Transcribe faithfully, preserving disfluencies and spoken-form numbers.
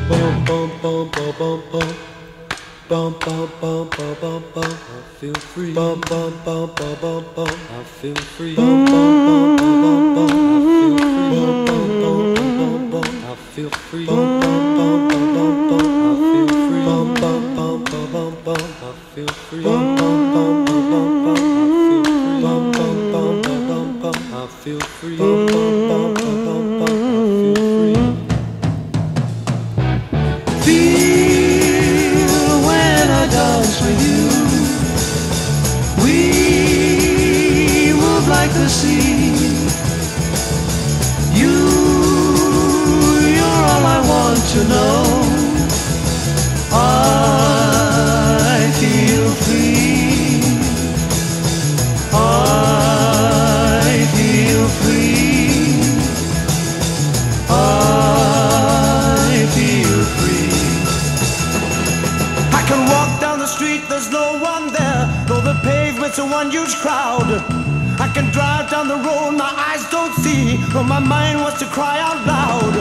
Bum bum bum bum bum bum. Bum bum bum bum bum bum. I feel free. Bum bum bum bum bum bum. I feel free. Bum bum bum bum bum bum. I feel free. Bum bum bum bum bum. I feel free. Bum bum bum bum bum. I feel free. Bum bum bum bum bum. I feel free. Bum bum bum bum bum. I feel free. Bum bum bum bum bum. I feel free. Feel when I dance with you. We move like the sea. You, you're all I want to know. I feel free. I feel free. I feel free. I can walk down the street, there's no one there, though the pavement's a one huge crowd. I can drive down the road, my eyes don't see, but my mind wants to cry out loud.